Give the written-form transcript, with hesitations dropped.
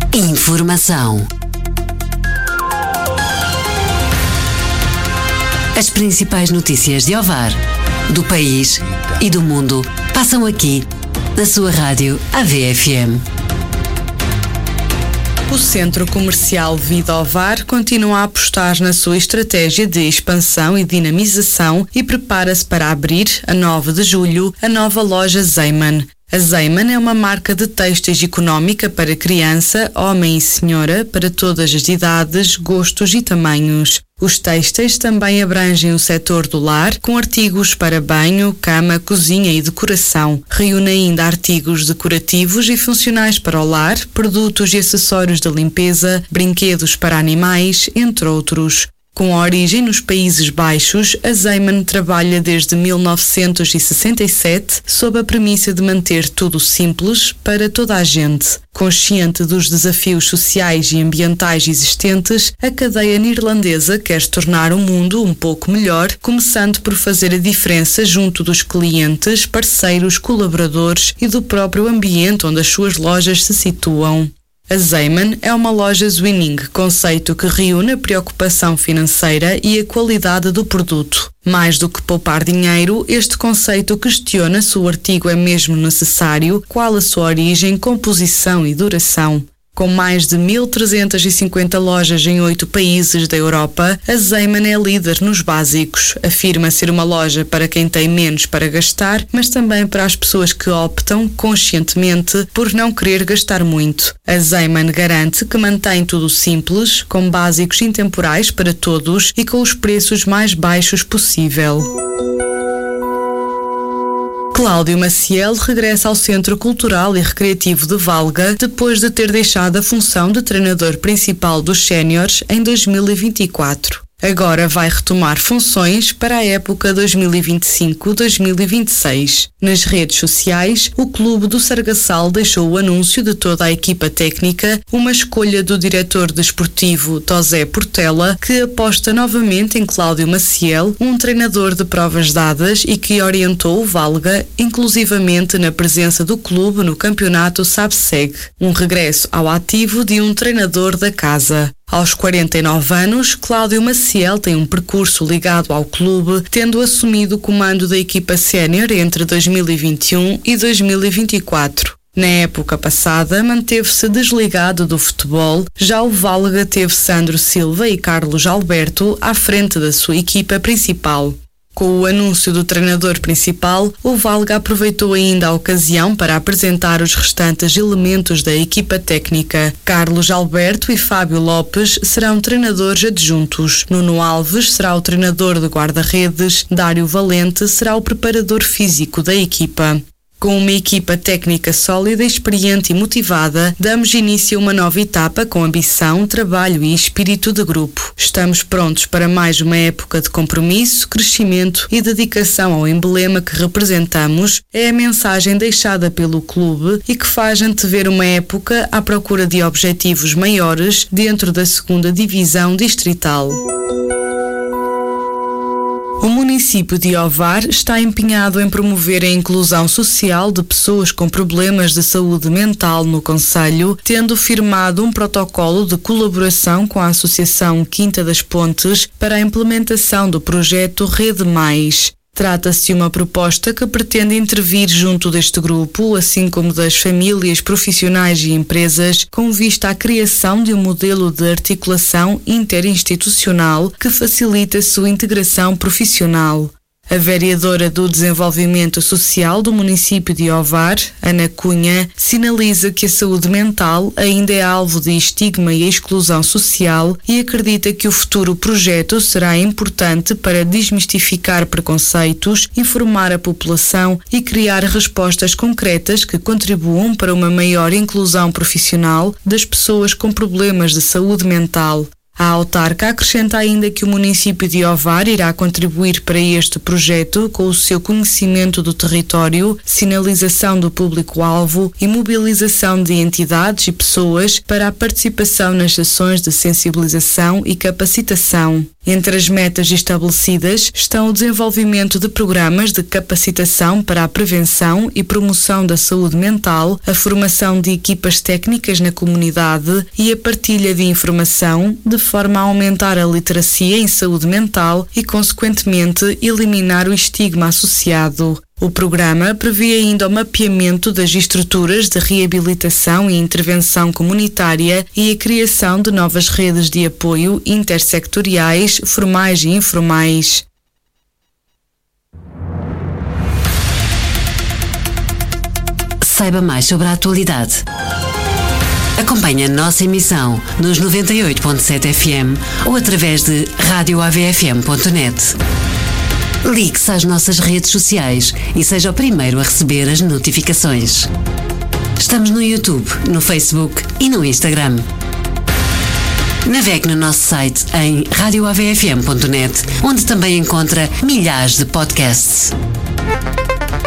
Informação. As principais notícias de Ovar, do país e do mundo passam aqui, na sua rádio AVFM. O Centro Comercial Vida Ovar continua a apostar na sua estratégia de expansão e dinamização e prepara-se para abrir, a 9 de julho, a nova loja Zeiman. A Zeiman é uma marca de têxteis económica para criança, homem e senhora, para todas as idades, gostos e tamanhos. Os têxteis também abrangem o setor do lar, com artigos para banho, cama, cozinha e decoração. Reúne ainda artigos decorativos e funcionais para o lar, produtos e acessórios de limpeza, brinquedos para animais, entre outros. Com origem nos Países Baixos, a Zeiman trabalha desde 1967 sob a premissa de manter tudo simples para toda a gente. Consciente dos desafios sociais e ambientais existentes, a cadeia neerlandesa quer tornar o mundo um pouco melhor, começando por fazer a diferença junto dos clientes, parceiros, colaboradores e do próprio ambiente onde as suas lojas se situam. A Zeiman é uma loja Zwinning, conceito que reúne a preocupação financeira e a qualidade do produto. Mais do que poupar dinheiro, este conceito questiona se o artigo é mesmo necessário, qual a sua origem, composição e duração. Com mais de 1.350 lojas em 8 países da Europa, a Zeiman é líder nos básicos. Afirma ser uma loja para quem tem menos para gastar, mas também para as pessoas que optam, conscientemente, por não querer gastar muito. A Zeiman garante que mantém tudo simples, com básicos intemporais para todos e com os preços mais baixos possível. Cláudio Maciel regressa ao Centro Cultural e Recreativo de Valga depois de ter deixado a função de treinador principal dos séniores em 2024. Agora vai retomar funções para a época 2025-2026. Nas redes sociais, o Clube do Sargassal deixou o anúncio de toda a equipa técnica, uma escolha do diretor desportivo Tosé Portela, que aposta novamente em Cláudio Maciel, um treinador de provas dadas e que orientou o Valga, inclusivamente na presença do clube no campeonato SABSEG, um regresso ao ativo de um treinador da casa. Aos 49 anos, Cláudio Maciel tem um percurso ligado ao clube, tendo assumido o comando da equipa sénior entre 2021 e 2024. Na época passada, manteve-se desligado do futebol, já o Valga teve Sandro Silva e Carlos Alberto à frente da sua equipa principal. Com o anúncio do treinador principal, o Valga aproveitou ainda a ocasião para apresentar os restantes elementos da equipa técnica. Carlos Alberto e Fábio Lopes serão treinadores adjuntos. Nuno Alves será o treinador de guarda-redes. Dário Valente será o preparador físico da equipa. Com uma equipa técnica sólida, experiente e motivada, damos início a uma nova etapa com ambição, trabalho e espírito de grupo. Estamos prontos para mais uma época de compromisso, crescimento e dedicação ao emblema que representamos, é a mensagem deixada pelo clube e que faz antever uma época à procura de objetivos maiores dentro da 2ª Divisão Distrital. O município de Ovar está empenhado em promover a inclusão social de pessoas com problemas de saúde mental no concelho, tendo firmado um protocolo de colaboração com a Associação Quinta das Pontes para a implementação do projeto Rede Mais. Trata-se de uma proposta que pretende intervir junto deste grupo, assim como das famílias, profissionais e empresas, com vista à criação de um modelo de articulação interinstitucional que facilite a sua integração profissional. A vereadora do Desenvolvimento Social do município de Ovar, Ana Cunha, sinaliza que a saúde mental ainda é alvo de estigma e exclusão social e acredita que o futuro projeto será importante para desmistificar preconceitos, informar a população e criar respostas concretas que contribuam para uma maior inclusão profissional das pessoas com problemas de saúde mental. A autarca acrescenta ainda que o município de Ovar irá contribuir para este projeto com o seu conhecimento do território, sinalização do público-alvo e mobilização de entidades e pessoas para a participação nas ações de sensibilização e capacitação. Entre as metas estabelecidas estão o desenvolvimento de programas de capacitação para a prevenção e promoção da saúde mental, a formação de equipas técnicas na comunidade e a partilha de informação, de forma a aumentar a literacia em saúde mental e, consequentemente, eliminar o estigma associado. O programa prevê ainda o mapeamento das estruturas de reabilitação e intervenção comunitária e a criação de novas redes de apoio intersectoriais, formais e informais. Saiba mais sobre a atualidade. Acompanhe a nossa emissão nos 98.7 FM ou através de radioavfm.net. Ligue-se às nossas redes sociais e seja o primeiro a receber as notificações. Estamos no YouTube, no Facebook e no Instagram. Navegue no nosso site em radioavfm.net, onde também encontra milhares de podcasts.